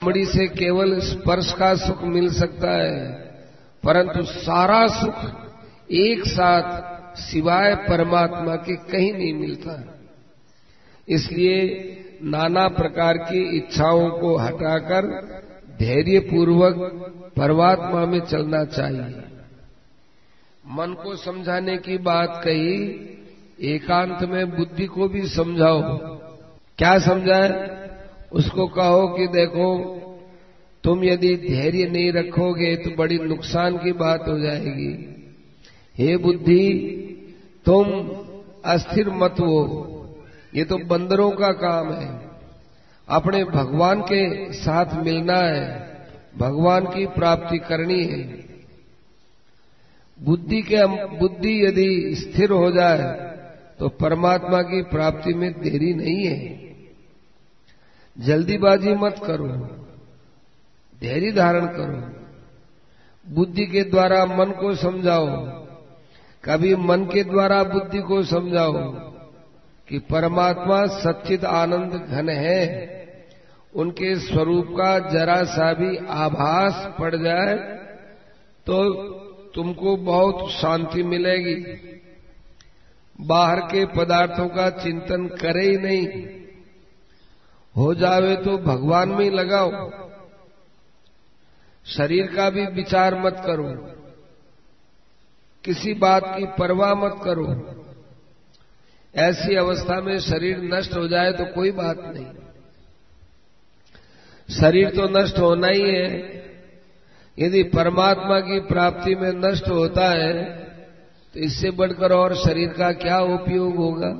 चमड़ी से केवल स्पर्श का सुख मिल सकता है, परंतु सारा सुख एक साथ सिवाय परमात्मा के कहीं नहीं मिलता। इसलिए नाना प्रकार की इच्छाओं को हटाकर धैर्य पूर्वक परमात्मा में चलना चाहिए। मन को समझाने की बात कही, एकांत में बुद्धि को भी समझाओ। क्या समझाए? उसको कहो कि देखो, तुम यदि धैर्य नहीं रखोगे तो बड़ी नुकसान की बात हो जाएगी। हे बुद्धि, तुम अस्थिर मत हो, ये तो बंदरों का काम है। अपने भगवान के साथ मिलना है, भगवान की प्राप्ति करनी है। बुद्धि यदि स्थिर हो जाए तो परमात्मा की प्राप्ति में देरी नहीं है। जल्दीबाजी मत करो, धैर्य धारण करो। बुद्धि के द्वारा मन को समझाओ, कभी मन के द्वारा बुद्धि को समझाओ कि परमात्मा सच्चिद आनंद घन है। उनके स्वरूप का जरा सा भी आभास पड़ जाए तो तुमको बहुत शांति मिलेगी। बाहर के पदार्थों का चिंतन करे ही नहीं, हो जावे तो भगवान में ही लगाओ। शरीर का भी विचार मत करो, किसी बात की परवाह मत करो। ऐसी अवस्था में शरीर नष्ट हो जाए तो कोई बात नहीं, शरीर तो नष्ट होना ही है। यदि परमात्मा की प्राप्ति में नष्ट होता है तो इससे बढ़कर और शरीर का क्या उपयोग होगा।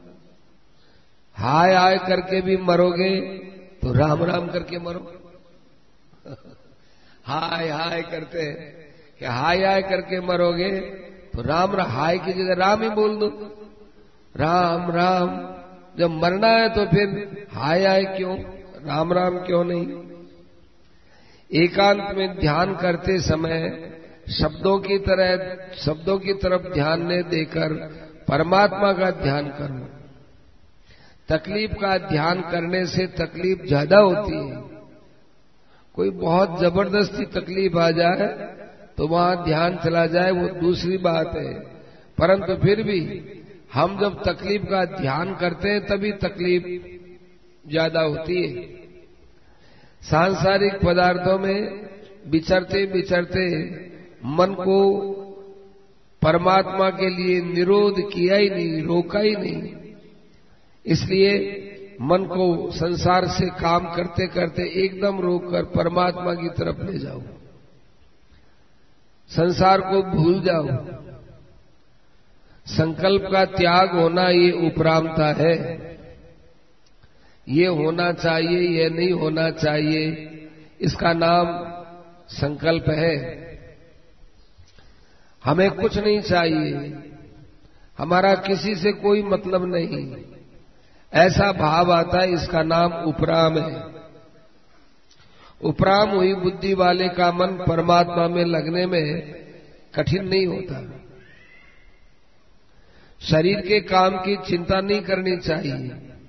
हाय हाय करके भी मरोगे तो राम राम करके मरो। हाय हाय करते हैं कि हाय हाय करके मरोगे तो राम हाय की जगह राम ही बोल दो, राम राम। जब मरना है तो फिर हाय हाय क्यों, राम राम क्यों नहीं। एकांत में ध्यान करते समय शब्दों की तरफ ध्यान न देकर परमात्मा का ध्यान करो। तकलीफ का ध्यान करने से तकलीफ ज्यादा होती है। कोई बहुत जबरदस्ती तकलीफ आ जाए तो वहां ध्यान चला जाए, वो दूसरी बात है। परंतु फिर भी हम जब तकलीफ का ध्यान करते हैं तभी तकलीफ ज्यादा होती है। सांसारिक पदार्थों में विचरते विचरते मन को परमात्मा के लिए निरोध किया ही नहीं, रोका ही नहीं। इसलिए मन को संसार से काम करते करते एकदम रोककर परमात्मा की तरफ ले जाओ। संसार को भूल जाओ। संकल्प का त्याग होना ये उपरामता है। ये होना चाहिए, ये नहीं होना चाहिए, इसका नाम संकल्प है। हमें कुछ नहीं चाहिए, हमारा किसी से कोई मतलब नहीं, ऐसा भाव आता है, इसका नाम उपराम है। उपराम हुई बुद्धि वाले का मन परमात्मा में लगने में कठिन नहीं होता। शरीर के काम की चिंता नहीं करनी चाहिए।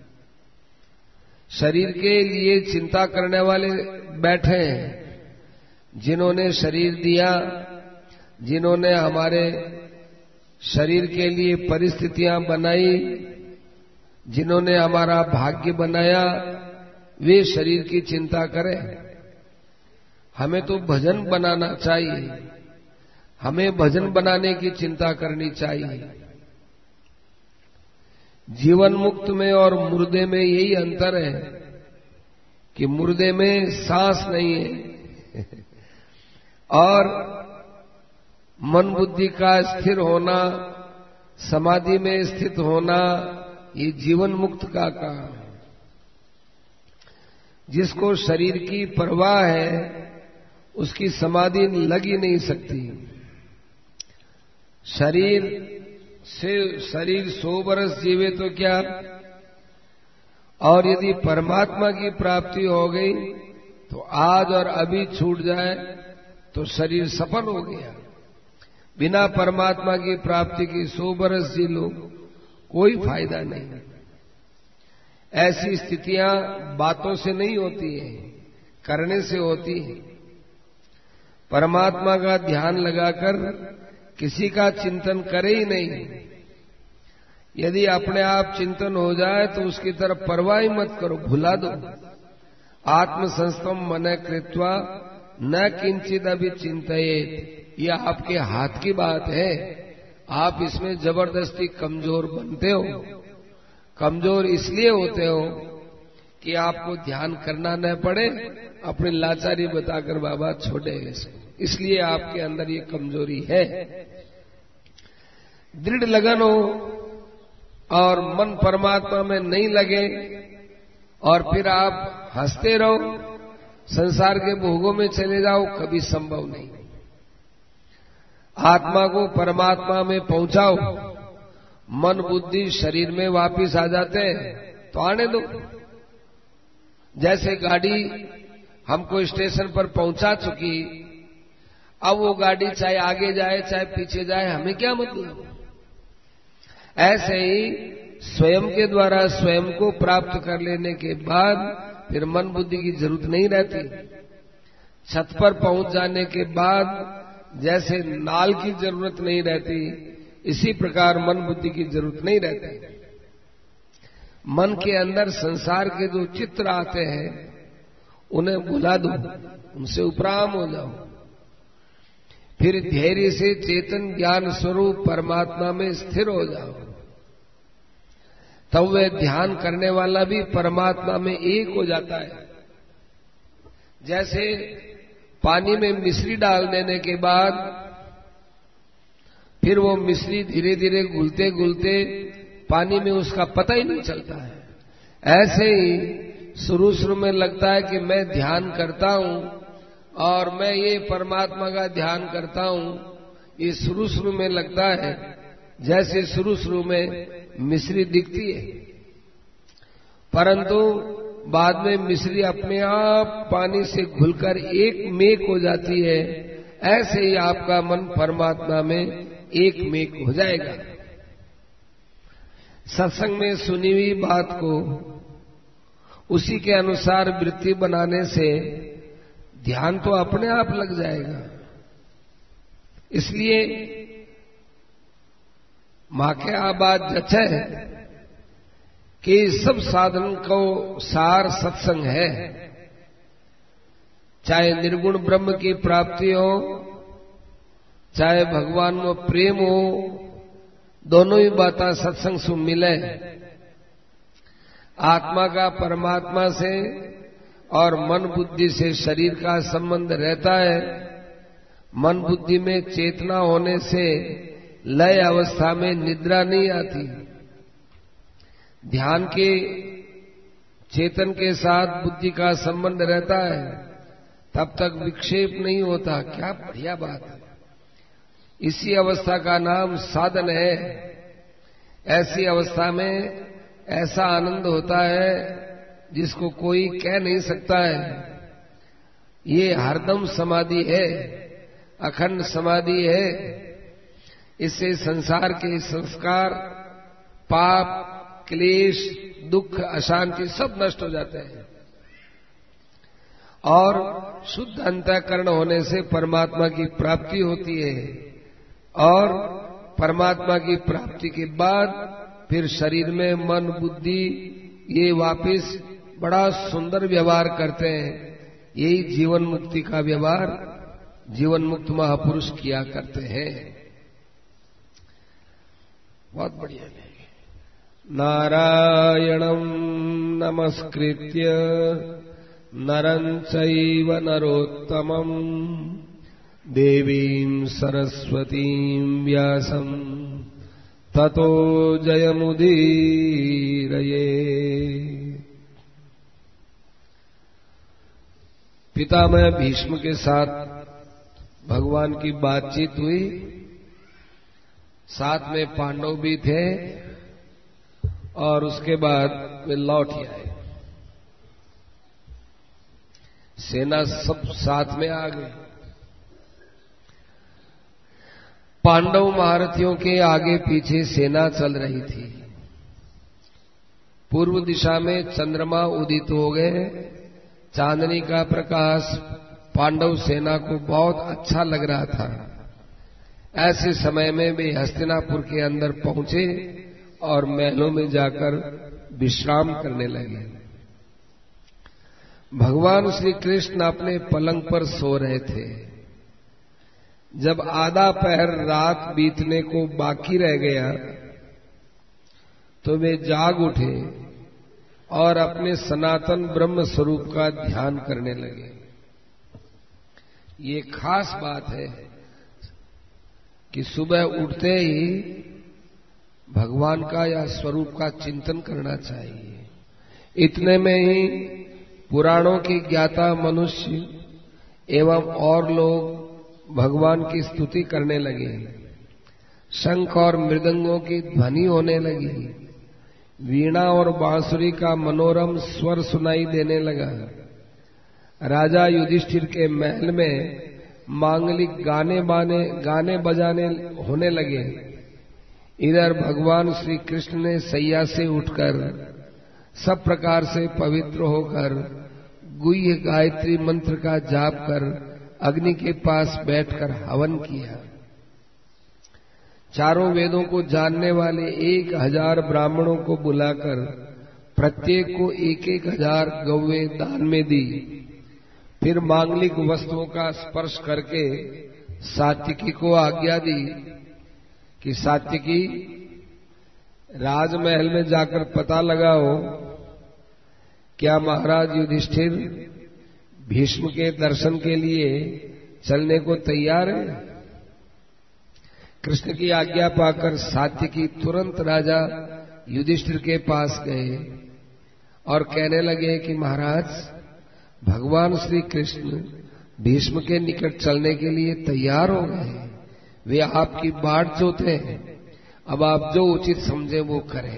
शरीर के लिए चिंता करने वाले बैठे हैं, जिन्होंने शरीर दिया, जिन्होंने हमारे शरीर के लिए परिस्थितियां बनाई, जिन्होंने हमारा भाग्य बनाया, वे शरीर की चिंता करें। हमें तो भजन बनाना चाहिए, हमें भजन बनाने की चिंता करनी चाहिए। जीवन मुक्त में और मुर्दे में यही अंतर है कि मुर्दे में सांस नहीं है और मन बुद्धि का स्थिर होना, समाधि में स्थित होना, ये जीवन मुक्त का काम है। जिसको शरीर की परवाह है उसकी समाधि लग ही नहीं सकती। शरीर 100 वर्ष जीवे तो क्या, और यदि परमात्मा की प्राप्ति हो गई तो आज और अभी छूट जाए तो शरीर सफल हो गया। बिना परमात्मा की प्राप्ति की 100 वर्ष जी लो, कोई फायदा नहीं। ऐसी स्थितियां बातों से नहीं होती हैं, करने से होती है। परमात्मा का ध्यान लगाकर किसी का चिंतन करे ही नहीं। यदि अपने आप चिंतन हो जाए तो उसकी तरफ परवाह ही मत करो, भुला दो। आत्म संस्तम मन कृत्वा न किंचित अभी चिंतयेत, ये आपके हाथ की बात है। आप इसमें जबरदस्ती कमजोर बनते हो। कमजोर इसलिए होते हो कि आपको ध्यान करना न पड़े, अपनी लाचारी बताकर बाबा छोड़े, इसलिए आपके अंदर ये कमजोरी है। दृढ़ लगन हो और मन परमात्मा में नहीं लगे और फिर आप हंसते रहो, संसार के भोगों में चले जाओ, कभी संभव नहीं। आत्मा को परमात्मा में पहुंचाओ। मन बुद्धि शरीर में वापिस आ जाते हैं तो आने दो। जैसे गाड़ी हमको स्टेशन पर पहुंचा चुकी, अब वो गाड़ी चाहे आगे जाए चाहे पीछे जाए, हमें क्या मतलब। ऐसे ही स्वयं के द्वारा स्वयं को प्राप्त कर लेने के बाद फिर मन बुद्धि की जरूरत नहीं रहती। छत पर पहुंच जाने के बाद जैसे नाल की जरूरत नहीं रहती, इसी प्रकार मन बुद्धि की जरूरत नहीं रहती। मन के अंदर संसार के जो चित्र आते हैं उन्हें भुला दो, उनसे उपराम हो जाओ। फिर धैर्य से चेतन ज्ञान स्वरूप परमात्मा में स्थिर हो जाओ। तब वह ध्यान करने वाला भी परमात्मा में एक हो जाता है। जैसे पानी में मिश्री डाल देने के बाद फिर वो मिश्री धीरे धीरे घुलते घुलते पानी में उसका पता ही नहीं चलता है। ऐसे ही शुरू शुरू में लगता है कि मैं ध्यान करता हूं और मैं ये परमात्मा का ध्यान करता हूं। ये शुरू शुरू में लगता है जैसे शुरू शुरू में मिश्री दिखती है, परंतु बाद में मिश्री अपने आप पानी से घुलकर एक मेक हो जाती है। ऐसे ही आपका मन परमात्मा में एक मेक हो जाएगा। सत्संग में सुनी हुई बात को उसी के अनुसार वृत्ति बनाने से ध्यान तो अपने आप लग जाएगा। इसलिए मां के आबाद जचे कि सब साधन को सार सत्संग है। चाहे निर्गुण ब्रह्म की प्राप्ति हो, चाहे भगवान में प्रेम हो, दोनों ही बातें सत्संग से मिले। आत्मा का परमात्मा से और मन बुद्धि से शरीर का संबंध रहता है। मन बुद्धि में चेतना होने से लय अवस्था में निद्रा नहीं आती। ध्यान के चेतन के साथ बुद्धि का संबंध रहता है, तब तक विक्षेप नहीं होता। क्या बढ़िया बात है। इसी अवस्था का नाम साधन है। ऐसी अवस्था में ऐसा आनंद होता है जिसको कोई कह नहीं सकता है। ये हरदम समाधि है, अखंड समाधि है। इससे संसार के संस्कार, पाप, क्लेश, दुख, अशांति सब नष्ट हो जाते हैं और शुद्ध अंतःकरण होने से परमात्मा की प्राप्ति होती है। और परमात्मा की प्राप्ति के बाद फिर शरीर में मन बुद्धि ये वापिस बड़ा सुंदर व्यवहार करते हैं। यही जीवन मुक्ति का व्यवहार जीवन मुक्त महापुरुष किया करते हैं। बहुत बढ़िया है। नारायणं नमस्कृत्य नरं चैव नरोत्तमं देवीं सरस्वतीं व्यासं ततो जयमुदीरये। पितामह भीष्म के साथ भगवान की बातचीत हुई। साथ में पांडव भी थे और उसके बाद वे लौट ही आए। सेना सब साथ में आ गई। पांडव महारथियों के आगे पीछे सेना चल रही थी। पूर्व दिशा में चंद्रमा उदित हो गए। चांदनी का प्रकाश पांडव सेना को बहुत अच्छा लग रहा था। ऐसे समय में वे हस्तिनापुर के अंदर पहुंचे और महलों में जाकर विश्राम करने लगे। भगवान श्री कृष्ण अपने पलंग पर सो रहे थे। जब आधा पहर रात बीतने को बाकी रह गया तो वे जाग उठे और अपने सनातन ब्रह्म स्वरूप का ध्यान करने लगे। ये खास बात है कि सुबह उठते ही भगवान का या स्वरूप का चिंतन करना चाहिए। इतने में ही पुराणों के ज्ञाता मनुष्य एवं और लोग भगवान की स्तुति करने लगे। शंख और मृदंगों की ध्वनि होने लगी। वीणा और बांसुरी का मनोरम स्वर सुनाई देने लगा। राजा युधिष्ठिर के महल में मांगलिक गाने बजाने होने लगे। इधर भगवान श्री कृष्ण ने सैया से उठकर सब प्रकार से पवित्र होकर गुह्य गायत्री मंत्र का जाप कर अग्नि के पास बैठकर हवन किया। चारों वेदों को जानने वाले 1000 ब्राह्मणों को बुलाकर प्रत्येक को 1000 गौवें दान में दी। फिर मांगलिक वस्तुओं का स्पर्श करके सात्विकी को आज्ञा दी कि सात्विकी, राजमहल में जाकर पता लगाओ क्या महाराज युधिष्ठिर भीष्म के दर्शन के लिए चलने को तैयार है। कृष्ण की आज्ञा पाकर सात्विकी तुरंत राजा युधिष्ठिर के पास गए और कहने लगे कि महाराज, भगवान श्री कृष्ण भीष्म के निकट चलने के लिए तैयार हो गए। वे आपकी बाट जोते हैं। अब आप जो उचित समझे वो करें।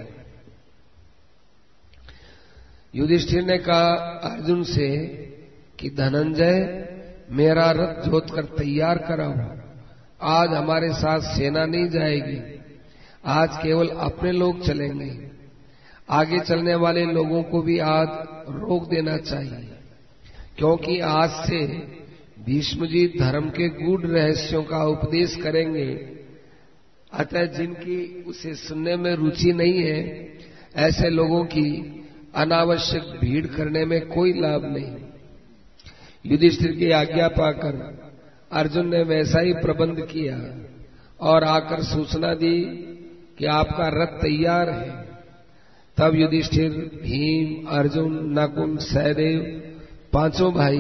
युधिष्ठिर ने कहा अर्जुन से कि धनंजय, मेरा रथ जोत कर तैयार कराओ। आज हमारे साथ सेना नहीं जाएगी। आज केवल अपने लोग चलेंगे। आगे चलने वाले लोगों को भी आज रोक देना चाहिए, क्योंकि आज से भीष्म जी धर्म के गूढ़ रहस्यों का उपदेश करेंगे। अतः जिनकी उसे सुनने में रुचि नहीं है, ऐसे लोगों की अनावश्यक भीड़ करने में कोई लाभ नहीं। युधिष्ठिर की आज्ञा पाकर अर्जुन ने वैसा ही प्रबंध किया और आकर सूचना दी कि आपका रथ तैयार है। तब युधिष्ठिर, भीम, अर्जुन, नकुल, सहदेव पांचों भाई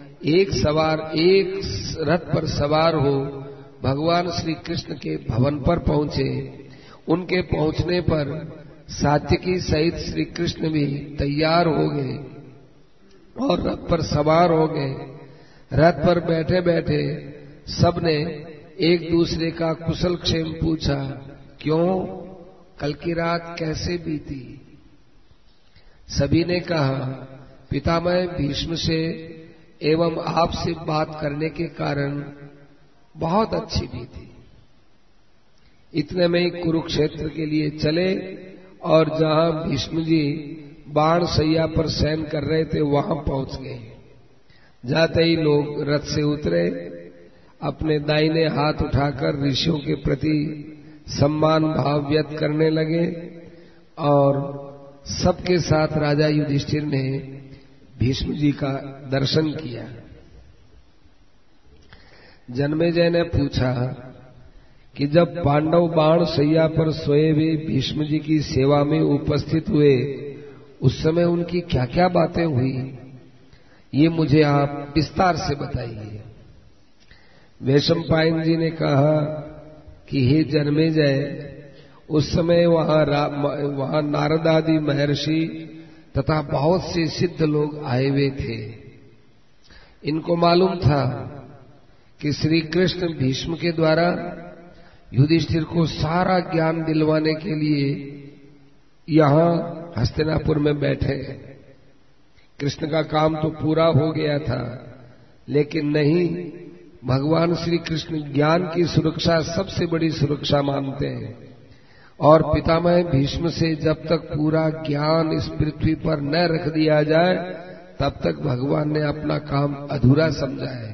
एक रथ पर सवार हो भगवान श्री कृष्ण के भवन पर पहुंचे। उनके पहुंचने पर सात्विकी सहित श्री कृष्ण भी तैयार हो गए और रथ पर सवार हो गए। रथ पर बैठे बैठे सबने एक दूसरे का कुशल क्षेम पूछा। क्यों, कल की रात कैसे बीती? सभी ने कहा, पितामह भीष्म से एवं आपसे बात करने के कारण बहुत अच्छी बीती। इतने में ही कुरुक्षेत्र के लिए चले और जहां भीष्म जी बाण शैया पर शयन कर रहे थे वहां पहुंच गए। जाते ही लोग रथ से उतरे, अपने दाहिने हाथ उठाकर ऋषियों के प्रति सम्मान भाव व्यक्त करने लगे और सबके साथ राजा युधिष्ठिर ने भीष्म जी का दर्शन किया। जन्मेजय ने पूछा कि जब पांडव बाण शैया पर सोए हुए भीष्म जी की सेवा में उपस्थित हुए, उस समय उनकी क्या क्या बातें हुई, ये मुझे आप विस्तार से बताइए। वैशंपायन जी ने कहा कि हे जन्मेजय, उस समय वहां नारद आदि महर्षि तथा बहुत से सिद्ध लोग आए हुए थे। इनको मालूम था कि श्री कृष्ण भीष्म के द्वारा युधिष्ठिर को सारा ज्ञान दिलवाने के लिए यहां हस्तिनापुर में बैठे। कृष्ण का काम तो पूरा हो गया था, लेकिन नहीं, भगवान श्री कृष्ण ज्ञान की सुरक्षा सबसे बड़ी सुरक्षा मानते हैं और पितामह भीष्म से जब तक पूरा ज्ञान इस पृथ्वी पर न रख दिया जाए तब तक भगवान ने अपना काम अधूरा समझा है।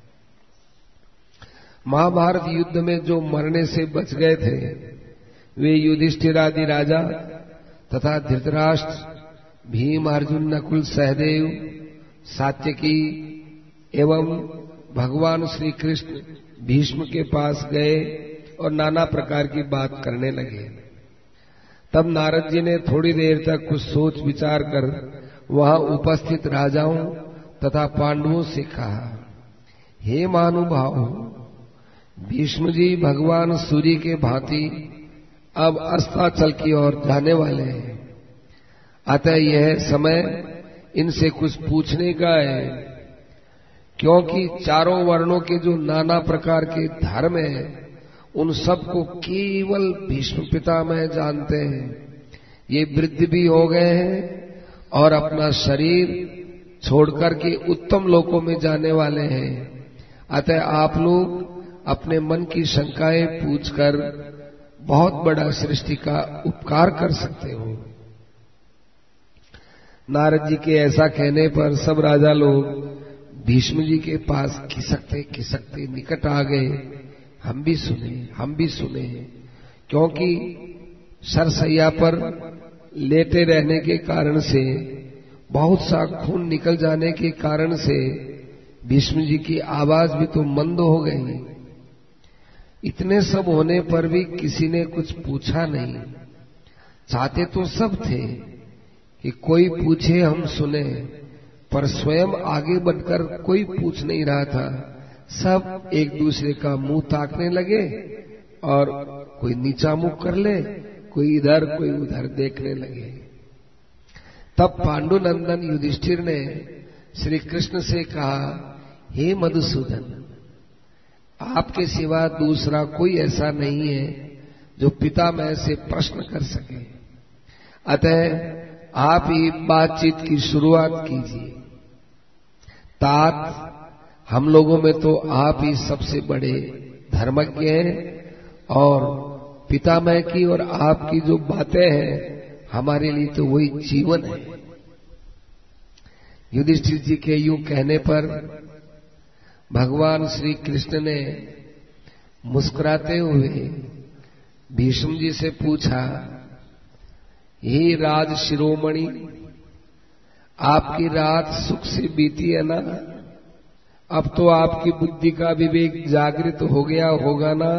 महाभारत युद्ध में जो मरने से बच गए थे वे युधिष्ठिर आदि राजा तथा धृतराष्ट्र, भीम, अर्जुन, नकुल, सहदेव, सात्यकी एवं भगवान श्री कृष्ण भीष्म के पास गए और नाना प्रकार की बात करने लगे। तब नारद जी ने थोड़ी देर तक कुछ सोच विचार कर वहां उपस्थित राजाओं तथा पांडवों से कहा, हे महानुभाव, भीष्म जी भगवान सूर्य के भांति अब अस्ताचल की ओर जाने वाले हैं, अतः यह समय इनसे कुछ पूछने का है, क्योंकि चारों वर्णों के जो नाना प्रकार के धर्म हैं उन सबको केवल भीष्म पितामह जानते हैं। ये वृद्ध भी हो गए हैं और अपना शरीर छोड़कर के उत्तम लोकों में जाने वाले हैं, अतः आप लोग अपने मन की शंकाएं पूछकर बहुत बड़ा सृष्टि का उपकार कर सकते हो। नारद जी के ऐसा कहने पर सब राजा लोग भीष्म जी के पास खिसकते खिसकते निकट आ गए। हम भी सुने, क्योंकि सरसैया पर लेटे रहने के कारण से, बहुत सा खून निकल जाने के कारण से भीष्म जी की आवाज भी तो मंद हो गई। इतने सब होने पर भी किसी ने कुछ पूछा नहीं। चाहते तो सब थे कि कोई पूछे हम सुने, पर स्वयं आगे बढ़कर कोई पूछ नहीं रहा था। सब एक दूसरे का मुंह ताकने लगे और कोई नीचा मुंह कर ले, कोई इधर कोई उधर देखने लगे। तब पांडुनंदन युधिष्ठिर ने श्री कृष्ण से कहा, हे मधुसूदन, आपके सिवा दूसरा कोई ऐसा नहीं है जो पितामह से प्रश्न कर सके, अतः आप ही बातचीत की शुरुआत कीजिए। तात, हम लोगों में तो आप ही सबसे बड़े धर्मज्ञ हैं और पितामह की और आपकी जो बातें हैं हमारे लिए तो वही जीवन है। युधिष्ठिर जी के यूं कहने पर भगवान श्री कृष्ण ने मुस्कुराते हुए भीष्म जी से पूछा, हे राज शिरोमणि, आपकी रात सुख से बीती है ना? अब तो आपकी बुद्धि का विवेक जागृत हो गया होगा ना?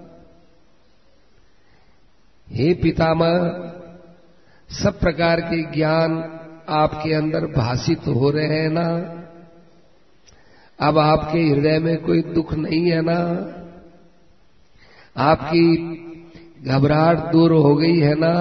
हे पितामह, सब प्रकार के ज्ञान आपके अंदर भासित हो रहे हैं ना? अब आपके हृदय में कोई दुख नहीं है ना? आपकी घबराहट दूर हो गई है ना?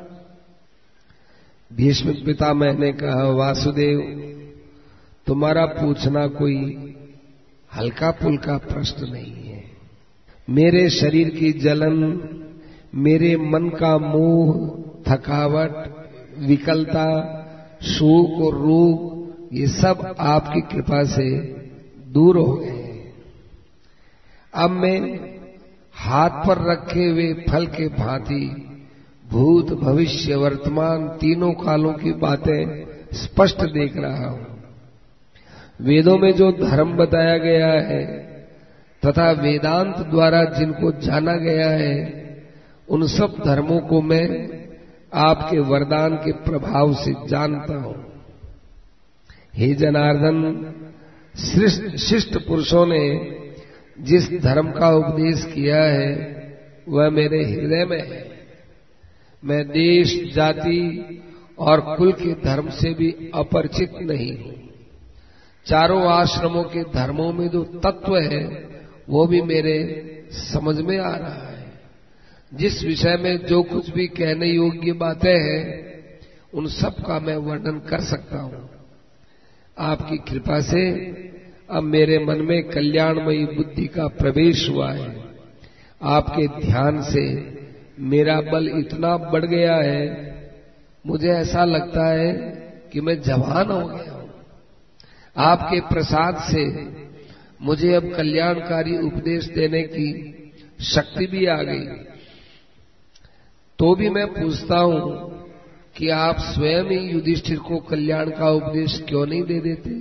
भीष्म पितामह ने कहा, वासुदेव, तुम्हारा पूछना कोई हल्का फुल्का प्रश्न नहीं है। मेरे शरीर की जलन, मेरे मन का मोह, थकावट, विकलता, शोक और रोग, ये सब आपकी कृपा से दूर हो गए। अब मैं हाथ पर रखे हुए फल के भांति भूत, भविष्य, वर्तमान तीनों कालों की बातें स्पष्ट देख रहा हूं। वेदों में जो धर्म बताया गया है तथा वेदांत द्वारा जिनको जाना गया है, उन सब धर्मों को मैं आपके वरदान के प्रभाव से जानता हूं। हे जनार्दन, शिष्ट पुरुषों ने जिस धर्म का उपदेश किया है वह मेरे हृदय में है। मैं देश, जाति और कुल के धर्म से भी अपरिचित नहीं हूं। चारों आश्रमों के धर्मों में जो तत्व है वो भी मेरे समझ में आ रहा है। जिस विषय में जो कुछ भी कहने योग्य बातें हैं उन सब का मैं वर्णन कर सकता हूं। आपकी कृपा से अब मेरे मन में कल्याणमयी बुद्धि का प्रवेश हुआ है। आपके ध्यान से मेरा बल इतना बढ़ गया है, मुझे ऐसा लगता है कि मैं जवान हो गया हूं। आपके प्रसाद से मुझे अब कल्याणकारी उपदेश देने की शक्ति भी आ गई। तो भी मैं पूछता हूं, कि आप स्वयं ही युधिष्ठिर को कल्याण का उपदेश क्यों नहीं दे देते?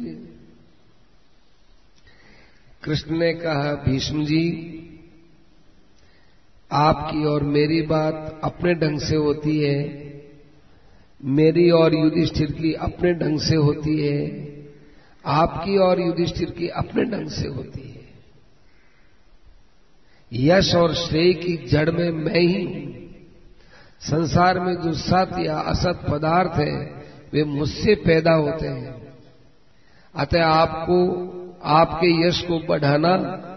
कृष्ण ने कहा, भीष्म जी, आपकी और मेरी बात अपने ढंग से होती है, मेरी और युधिष्ठिर की अपने ढंग से होती है, आपकी और युधिष्ठिर की अपने ढंग से होती है। यश और श्रेय की जड़ में मैं ही हूं। संसार में जो सत या असत पदार्थ है वे मुझसे पैदा होते हैं। अतः आपको आपके यश को बढ़ाना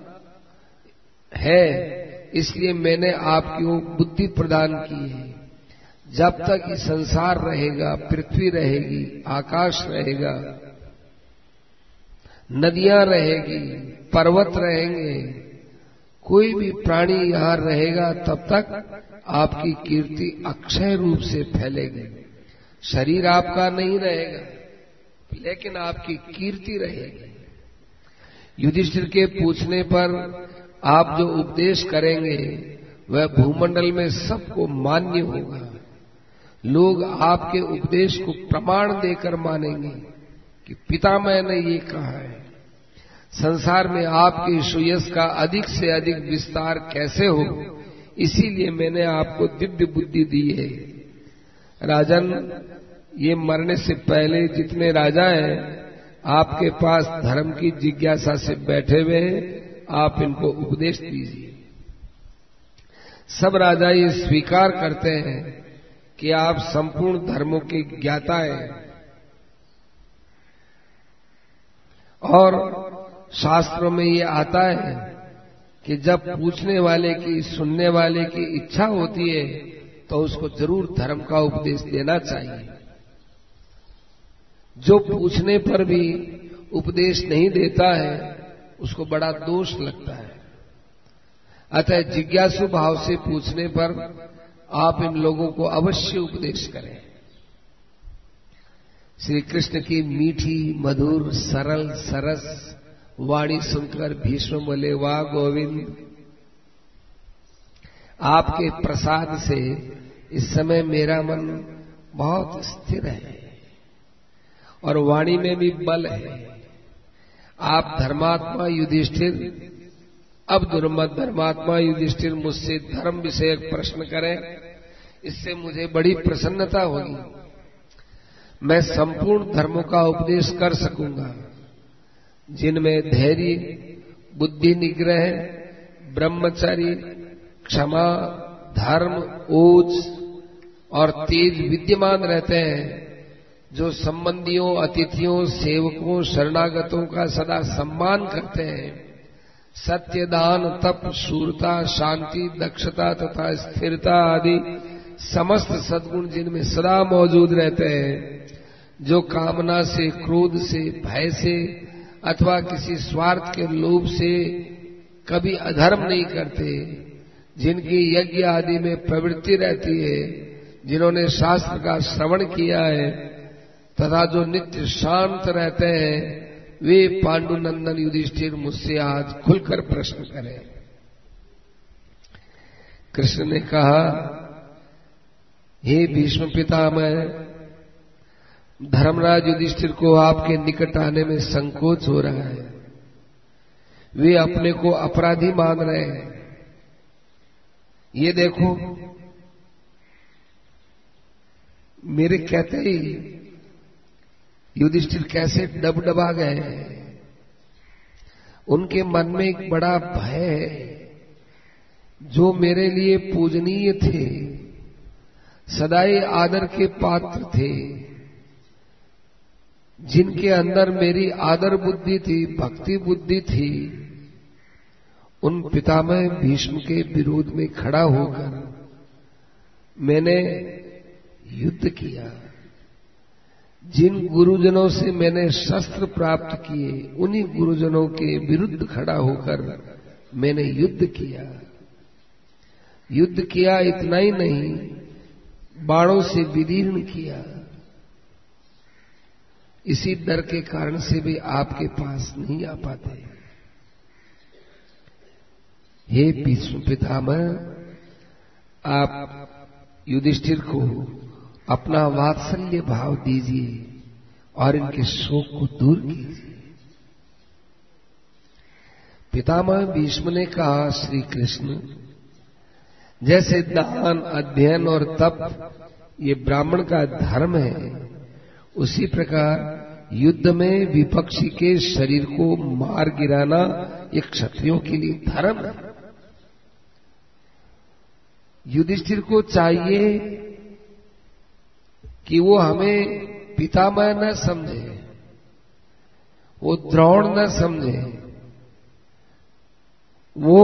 है, इसलिए मैंने आपको बुद्धि प्रदान की है। जब तक ये संसार रहेगा, पृथ्वी रहेगी, आकाश रहेगा, नदियां रहेगी, पर्वत रहेंगे, कोई भी प्राणी यहां रहेगा, तब तक आपकी कीर्ति अक्षय रूप से फैलेगी। शरीर आपका नहीं रहेगा, लेकिन आपकी कीर्ति रहेगी। युधिष्ठिर के पूछने पर आप जो उपदेश करेंगे वह भूमंडल में सबको मान्य होगा। लोग आपके उपदेश को प्रमाण देकर मानेंगे कि पितामह ने ये कहा है। संसार में आपके सुयश का अधिक से अधिक विस्तार कैसे हो, इसीलिए मैंने आपको दिव्य बुद्धि दी है। राजन, ये मरने से पहले जितने राजा हैं आपके पास धर्म की जिज्ञासा से बैठे हुए हैं, आप इनको उपदेश दीजिए। सब राजा ये स्वीकार करते हैं कि आप संपूर्ण धर्मों की ज्ञाता हैं, और शास्त्रों में ये आता है कि जब पूछने वाले की, सुनने वाले की इच्छा होती है तो उसको जरूर धर्म का उपदेश देना चाहिए। जो पूछने पर भी उपदेश नहीं देता है उसको बड़ा दोष लगता है। अतः जिज्ञासु भाव से पूछने पर आप इन लोगों को अवश्य उपदेश करें। श्री कृष्ण की मीठी, मधुर, सरल, सरस वाणी सुनकर भीष्म बोले, वाह गोविंद, आपके प्रसाद से इस समय मेरा मन बहुत स्थिर है और वाणी में भी बल है। आप धर्मात्मा युधिष्ठिर, अब धर्मात्मा युधिष्ठिर मुझसे धर्म विषयक प्रश्न करें, इससे मुझे बड़ी प्रसन्नता होगी। मैं संपूर्ण धर्मों का उपदेश कर सकूंगा, जिनमें धैर्य, बुद्धि निग्रह, ब्रह्मचर्य, क्षमा, धर्म, ओज और तेज विद्यमान रहते हैं, जो संबंधियों, अतिथियों, सेवकों, शरणागतों का सदा सम्मान करते हैं। सत्य, दान, तप, शूरता, शांति, दक्षता तथा स्थिरता आदि समस्त सद्गुण जिनमें सदा मौजूद रहते हैं, जो कामना से, क्रोध से, भय से अथवा किसी स्वार्थ के लोभ से कभी अधर्म नहीं करते, जिनकी यज्ञ आदि में प्रवृत्ति रहती है, जिन्होंने शास्त्र का श्रवण किया है तथा जो नित्य शांत रहते हैं, वे पांडुनंदन युधिष्ठिर मुझसे आज खुलकर प्रश्न करें। कृष्ण ने कहा, हे भीष्म पितामह, धर्मराज युधिष्ठिर को आपके निकट आने में संकोच हो रहा है। वे अपने को अपराधी मान रहे हैं। ये देखो, मेरे कहते ही युधिष्ठिर कैसे डबडबा गए हैं। उनके मन में एक बड़ा भय है। जो मेरे लिए पूजनीय थे, सदाई आदर के पात्र थे, जिनके अंदर मेरी आदर बुद्धि थी, भक्ति बुद्धि थी, उन पितामह भीष्म के विरोध में खड़ा होकर मैंने युद्ध किया। जिन गुरुजनों से मैंने शस्त्र प्राप्त किए, उन्हीं गुरुजनों के विरुद्ध खड़ा होकर मैंने युद्ध किया। युद्ध किया इतना ही नहीं, बाणों से विदीर्ण किया। इसी डर के कारण से भी आपके पास नहीं आ पाते। हे भीष्म पितामह, आप युधिष्ठिर को अपना वात्सल्य भाव दीजिए और इनके शोक को दूर कीजिए। पितामह भीष्म ने कहा, श्री कृष्ण, जैसे दान, अध्ययन और तप ये ब्राह्मण का धर्म है, उसी प्रकार युद्ध में विपक्षी के शरीर को मार गिराना ये क्षत्रियों के लिए धर्म है। युधिष्ठिर को चाहिए कि वो हमें पितामह न समझे, वो द्रोण न समझे, वो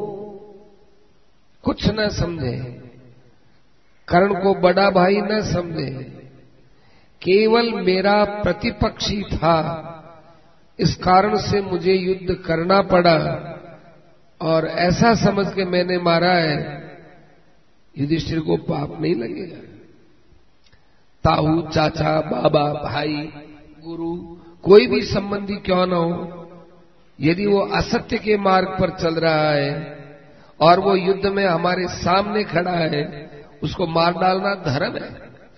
कुछ न समझे, कर्ण को बड़ा भाई न समझे, केवल मेरा प्रतिपक्षी था, इस कारण से मुझे युद्ध करना पड़ा और ऐसा समझ के मैंने मारा है, युधिष्ठिर को पाप नहीं लगेगा। ताऊ, चाचा, बाबा, भाई, गुरु, कोई भी संबंधी क्यों न हो, यदि वो असत्य के मार्ग पर चल रहा है और वो युद्ध में हमारे सामने खड़ा है, उसको मार डालना धर्म है।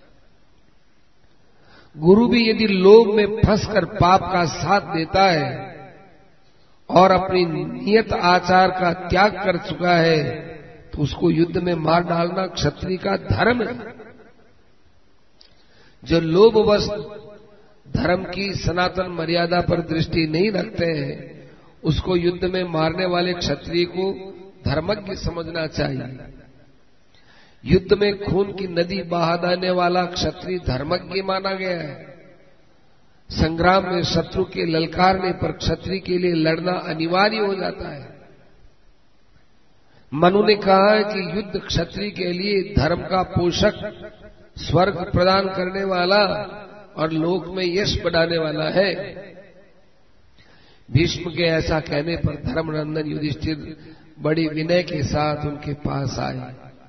गुरु भी यदि लोभ में फंसकर पाप का साथ देता है और अपनी नियत आचार का त्याग कर चुका है, तो उसको युद्ध में मार डालना क्षत्रिय का धर्म है। जो लोभवश धर्म की सनातन मर्यादा पर दृष्टि नहीं रखते हैं, उसको युद्ध में मारने वाले क्षत्रिय को धर्मज्ञ समझना चाहिए। युद्ध में खून की नदी बहा देने वाला क्षत्रिय धर्मज्ञ माना गया है। संग्राम में शत्रु के ललकारने पर क्षत्रिय के लिए लड़ना अनिवार्य हो जाता है। मनु ने कहा है कि युद्ध क्षत्रिय के लिए धर्म का पोषक, स्वर्ग प्रदान करने वाला और लोक में यश बढ़ाने वाला है। भीष्म के ऐसा कहने पर धर्मनंदन युधिष्ठिर बड़ी विनय के साथ उनके पास आए,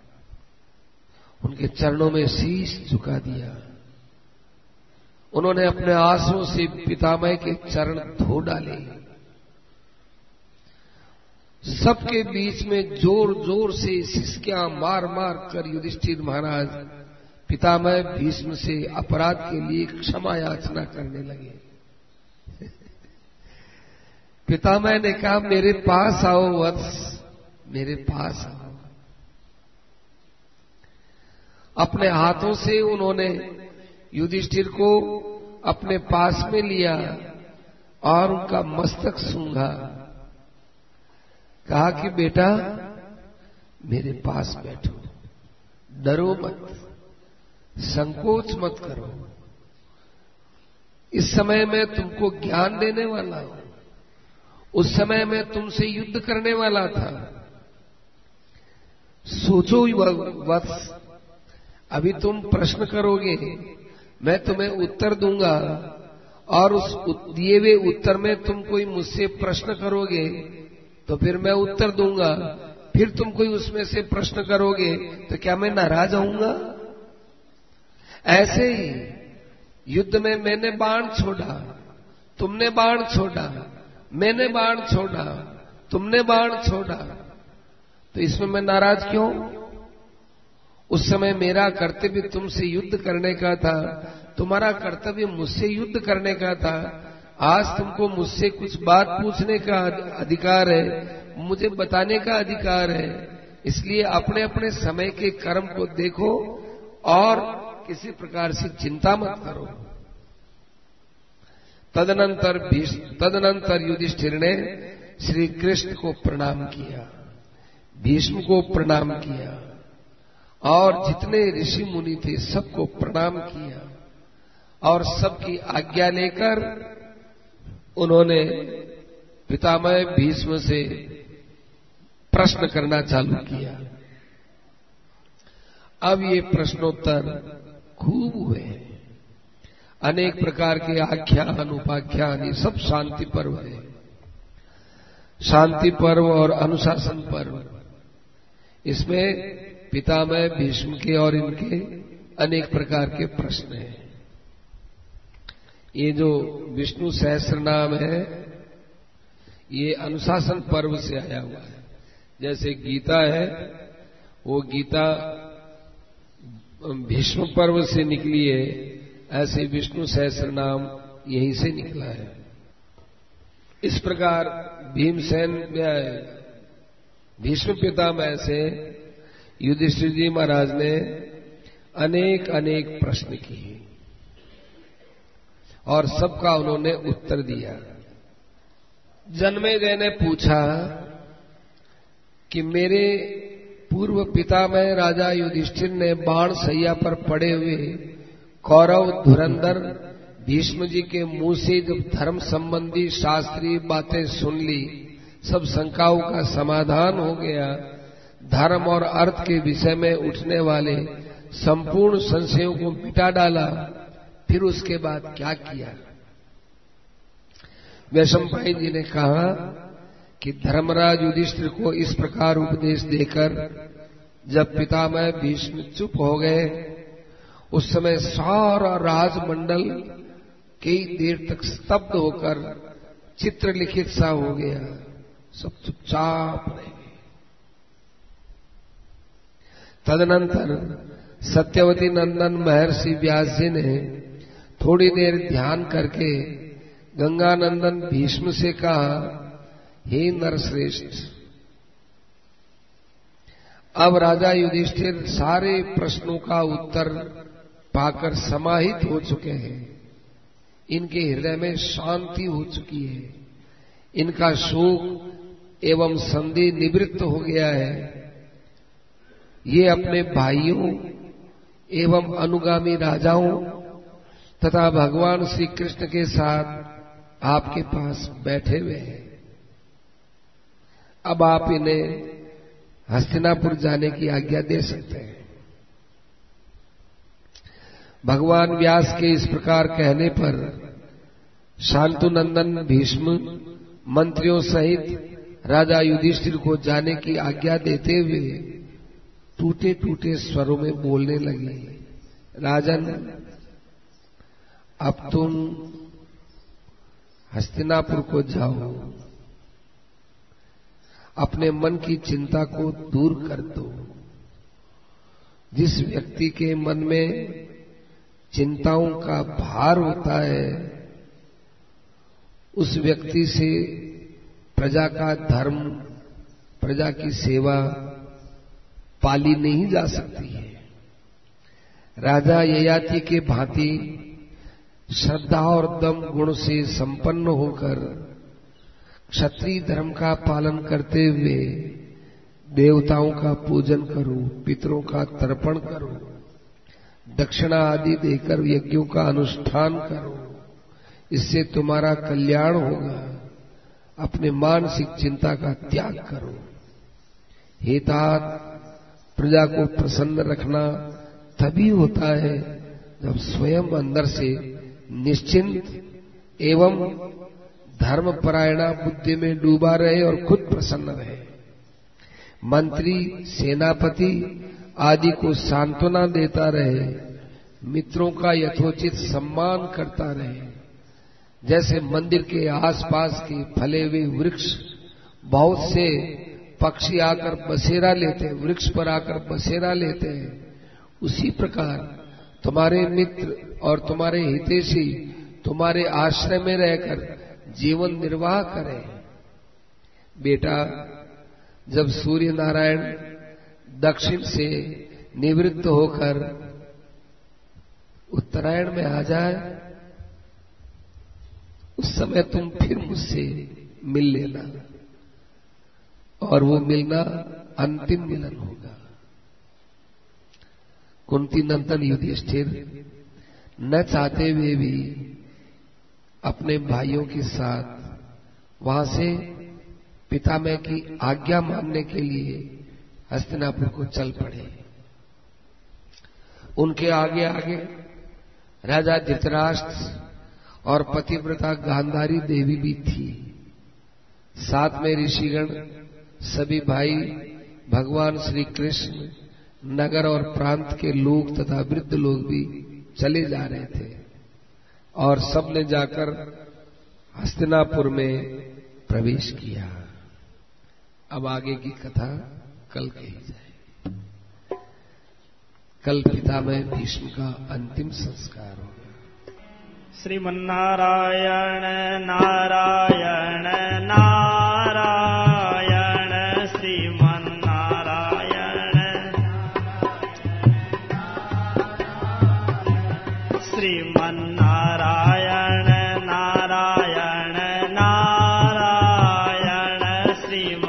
उनके चरणों में शीश झुका दिया। उन्होंने अपने आंसुओं से पितामह के चरण धो डाले। सबके बीच में जोर जोर से सिसकियां मार मार कर युधिष्ठिर महाराज पितामह भीष्म से अपराध के लिए क्षमा याचना करने लगे। पितामह ने कहा, मेरे पास आओ वत्स, मेरे पास आओ। अपने हाथों से उन्होंने युधिष्ठिर को अपने पास में लिया और उनका मस्तक सूंघा। कहा कि बेटा मेरे पास बैठो, डरो मत, संकोच मत करो। इस समय मैं तुमको ज्ञान देने वाला हूं, उस समय मैं तुमसे युद्ध करने वाला था। सोचो वत्स, अभी तुम प्रश्न करोगे, मैं तुम्हें उत्तर दूंगा और उस दिए हुए उत्तर में तुम कोई मुझसे प्रश्न करोगे तो फिर मैं उत्तर दूंगा, फिर तुम कोई उसमें से प्रश्न करोगे तो क्या मैं नाराज होऊंगा? ऐसे ही युद्ध में मैंने बाण छोड़ा, तुमने बाण छोड़ा, मैंने बाण छोड़ा, तुमने बाण छोड़ा, तो इसमें मैं नाराज क्यों? उस समय मेरा कर्तव्य तुमसे युद्ध करने का था, तुम्हारा कर्तव्य मुझसे युद्ध करने का था। आज तुमको मुझसे कुछ बात पूछने का अधिकार है, मुझे बताने का अधिकार है। इसलिए अपने अपने समय के कर्म को देखो और किसी प्रकार से चिंता मत करो। तदनंतर युधिष्ठिर ने श्री कृष्ण को प्रणाम किया, भीष्म को प्रणाम किया और जितने ऋषि मुनि थे सबको प्रणाम किया और सबकी आज्ञा लेकर उन्होंने पितामह भीष्म से प्रश्न करना चालू किया। अब ये प्रश्नोत्तर खूब हुए, अनेक प्रकार के आख्यान उपाख्यान, ये सब शांति पर्व है। शांति पर्व और अनुशासन पर्व, इसमें पितामह भीष्म के और इनके अनेक प्रकार के प्रश्न हैं। ये जो विष्णु सहस्त्र नाम है, ये अनुशासन पर्व से आया हुआ है। जैसे गीता है, वो गीता भीष्म पर्व से निकली है, ऐसे विष्णु सहस्र नाम यहीं से निकला है। इस प्रकार भीमसेन भीष्म पितामह से युधिष्ठिर जी महाराज ने अनेक अनेक प्रश्न किए और सबका उन्होंने उत्तर दिया। जन्मेजय ने पूछा कि मेरे पूर्व पितामह राजा युधिष्ठिर ने बाण सैया पर पड़े हुए कौरव धुरंधर भीष्म जी के मुंह से जब धर्म संबंधी शास्त्रीय बातें सुन ली, सब शंकाओं का समाधान हो गया, धर्म और अर्थ के विषय में उठने वाले संपूर्ण संशयों को मिटा डाला, फिर उसके बाद क्या किया? वैशंपायन जी ने कहा कि धर्मराज युधिष्ठिर को इस प्रकार उपदेश देकर जब पितामह भीष्म चुप हो गए, उस समय सारा राजमंडल कई देर तक स्तब्ध होकर चित्रलिखित सा हो गया, सब चुपचाप रह गए। तदनंतर सत्यवती नंदन महर्षि व्यास जी ने थोड़ी देर ध्यान करके गंगानंदन भीष्म से कहा, हे नरश्रेष्ठ, अब राजा युधिष्ठिर सारे प्रश्नों का उत्तर पाकर समाहित हो चुके हैं, इनके हृदय में शांति हो चुकी है, इनका शोक एवं संदेह निवृत्त हो गया है। ये अपने भाइयों एवं अनुगामी राजाओं तथा भगवान श्री कृष्ण के साथ आपके पास बैठे हुए हैं। अब आप इन्हें हस्तिनापुर जाने की आज्ञा दे सकते हैं। भगवान व्यास के इस प्रकार कहने पर शांतुनंदन भीष्म मंत्रियों सहित राजा युधिष्ठिर को जाने की आज्ञा देते हुए टूटे टूटे स्वरों में बोलने लगे, राजन, अब तुम हस्तिनापुर को जाओ, अपने मन की चिंता को दूर कर दो। जिस व्यक्ति के मन में चिंताओं का भार होता है, उस व्यक्ति से प्रजा का धर्म, प्रजा की सेवा पाली नहीं जा सकती है। राजा ययाति के भांति श्रद्धा और दम गुण से संपन्न होकर क्षत्रिय धर्म का पालन करते हुए देवताओं का पूजन करो, पितरों का तर्पण करो, दक्षिणा आदि देकर यज्ञों का अनुष्ठान करो, इससे तुम्हारा कल्याण होगा। अपने मानसिक चिंता का त्याग करो। हे तात, प्रजा को प्रसन्न रखना तभी होता है जब स्वयं अंदर से निश्चिंत एवं धर्मपरायणा बुद्धि में डूबा रहे और खुद प्रसन्न रहे। मंत्री, सेनापति आदि को सांत्वना देता रहे, मित्रों का यथोचित सम्मान करता रहे। जैसे मंदिर के आसपास के फले हुए वृक्ष बहुत से पक्षी आकर बसेरा लेते हैं, वृक्ष पर आकर बसेरा लेते हैं, उसी प्रकार तुम्हारे मित्र और तुम्हारे हितैषी तुम्हारे आश्रय में रहकर जीवन निर्वाह करें। बेटा, जब सूर्य नारायण दक्षिण से निवृत्त होकर उत्तरायण में आ जाए, उस समय तुम फिर मुझसे मिल लेना, और वो मिलना अंतिम मिलन होगा। कुंती नंदन युधिष्ठिर न चाहते हुए भी अपने भाइयों के साथ वहां से पितामह की आज्ञा मानने के लिए हस्तिनापुर को चल पड़े। उनके आगे आगे राजा धृतराष्ट्र और पतिव्रता गांधारी देवी भी थी। साथ में ऋषिगण, सभी भाई, भगवान श्री कृष्ण, नगर और प्रांत के लोग तथा वृद्ध लोग भी चले जा रहे थे, और सबने जाकर हस्तिनापुर में प्रवेश किया। अब आगे की कथा कल कही जाए। कल पितामह भीष्म का अंतिम संस्कार हो गया। श्रीमन्नारायण नारायण नारायण श्रीमन्नारायण श्रीमन्नारायण नारायण नारायण श्रीमन्नारायण